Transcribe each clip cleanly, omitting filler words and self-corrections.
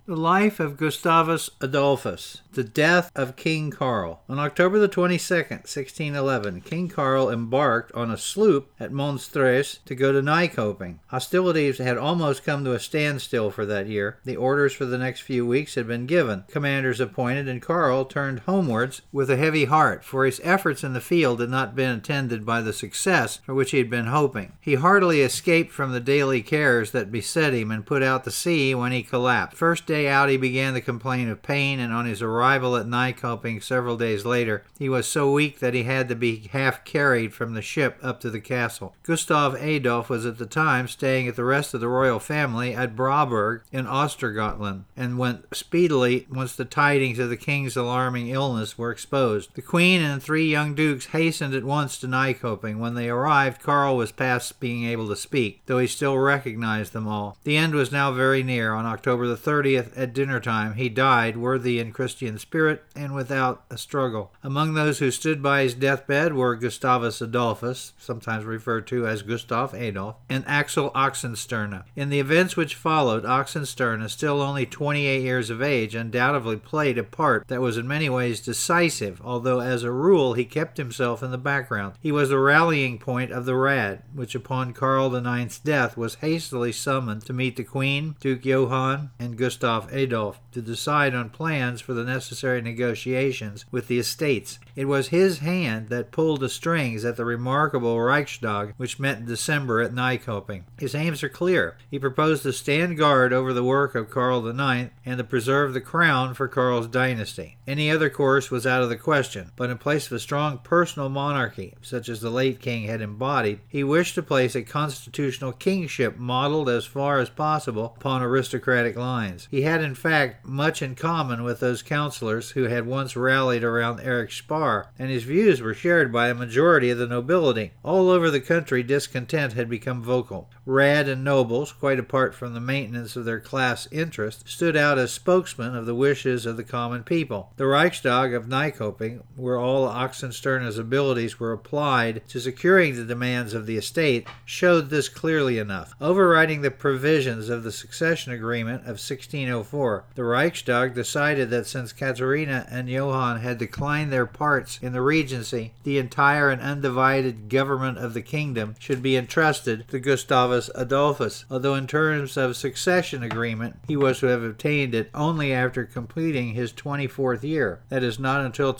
The life of Gustavus Adolphus. The death of King Carl. On October the 22nd, 1611, King Carl embarked on a sloop at Monstreis to go to Nykoping. Hostilities had almost come to a standstill for that year. The orders for the next few weeks had been given, commanders appointed, and Carl turned homewards with a heavy heart, for his efforts in the field had not been attended by the success for which he had been hoping. He hardly escaped from the daily cares that beset him and put out to sea when he collapsed. First day out he began to complain of pain, and on his arrival at Nykoping several days later, he was so weak that he had to be half carried from the ship up to the castle. Gustav Adolf was at the time staying at the rest of the royal family at Braburg in Östergötland, and went speedily once the tidings of the king's alarming illness were exposed. The queen and 3 young dukes hastened at once to Nykoping. When they arrived, Carl was past being able to speak, though he still recognized them all. The end was now very near. On October the 30th, at dinner time, he died, worthy in Christian spirit and without a struggle. Among those who stood by his deathbed were Gustavus Adolphus, sometimes referred to as Gustav Adolf, and Axel Oxenstierna. In the events which followed, Oxenstierna, still only 28 years of age, undoubtedly played a part that was in many ways decisive, although as a rule he kept himself in the background. He was the rallying point of the Rad, which upon Karl IX's death was hastily summoned to meet the Queen, Duke Johann, and Gustav Adolf to decide on plans for the necessary negotiations with the estates. It was his hand that pulled the strings at the remarkable Reichstag, which met in December at Nykoping. His aims are clear. He proposed to stand guard over the work of Karl IX and to preserve the crown for Karl's dynasty. Any other course was out of the question, but in place of a strong personal monarchy, such as the late king had embodied, he wished to place a constitutional kingship modeled as far as possible upon aristocratic lines. He had, in fact, much in common with those councillors who had once rallied around Erich Spar, and his views were shared by a majority of the nobility. All over the country discontent had become vocal. Rad and nobles, quite apart from the maintenance of their class interest, stood out as spokesmen of the wishes of the common people. The Reichstag of Nykoping, where all Oxenstierna's abilities were applied to securing the demands of the estate, showed this clearly enough. Overriding the provisions of the succession agreement of 1604, the Reichstag decided that since Katharina and Johann had declined their parts in the regency, the entire and undivided government of the kingdom should be entrusted to Gustavus Adolphus, although in terms of succession agreement he was to have obtained it only after completing his 24th year, that is, not until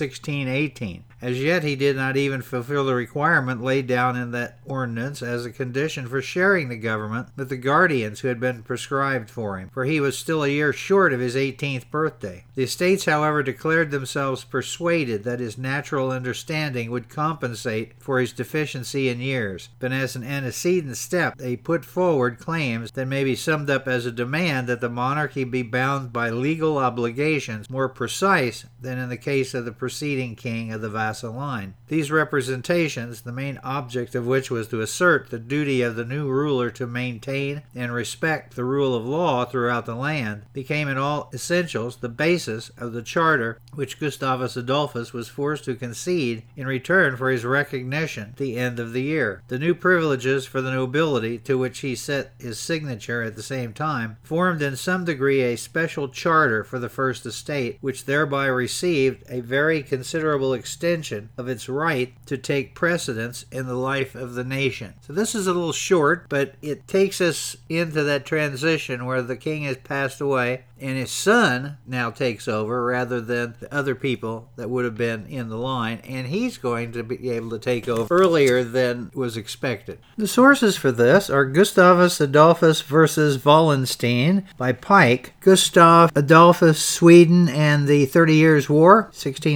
1618. As yet he did not even fulfill the requirement laid down in that ordinance as a condition for sharing the government with the guardians who had been prescribed for him, for he was still a year short of his 18th birthday. The estates, however, declared themselves persuaded that his natural understanding would compensate for his deficiency in years, but as an antecedent step they put forward claims that may be summed up as a demand that the monarchy be bound by legal obligations more precise than in the case of the preceding king of the vassal line. These representations, the main object of which was to assert the duty of the new ruler to maintain and respect the rule of law throughout the land, became in all essentials the basis of the charter which Gustavus Adolphus was forced to concede in return for his recognition at the end of the year. The new privileges for the nobility, to which he set his signature at the same time, formed in some degree a special charter for the First Estate, which thereby received a very considerable extension of its right to take precedence in the life of the nation. So this is a little short, but it takes us into that transition where the king has passed away and his son now takes over rather than the other people that would have been in the line, and he's going to be able to take over earlier than was expected. The sources for this are Gustavus Adolphus versus Wallenstein by Pike, Gustav Adolphus, Sweden and the 30 Years' War,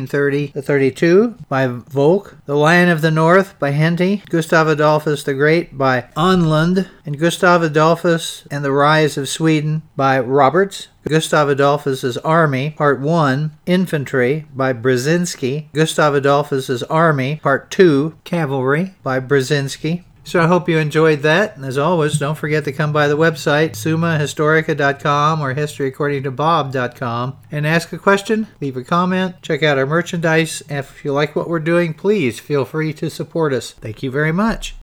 1630-32, by Volk, The Lion of the North by Henty, Gustav Adolphus the Great by Onlund, and Gustav Adolphus and the Rise of Sweden by Roberts, Gustav Adolphus's Army, Part 1, Infantry by Brzezinski, Gustav Adolphus's Army, Part 2, Cavalry by Brzezinski. So I hope you enjoyed that, and as always, don't forget to come by the website, summahistorica.com or historyaccordingtobob.com, and ask a question, leave a comment, check out our merchandise, and if you like what we're doing, please feel free to support us. Thank you very much.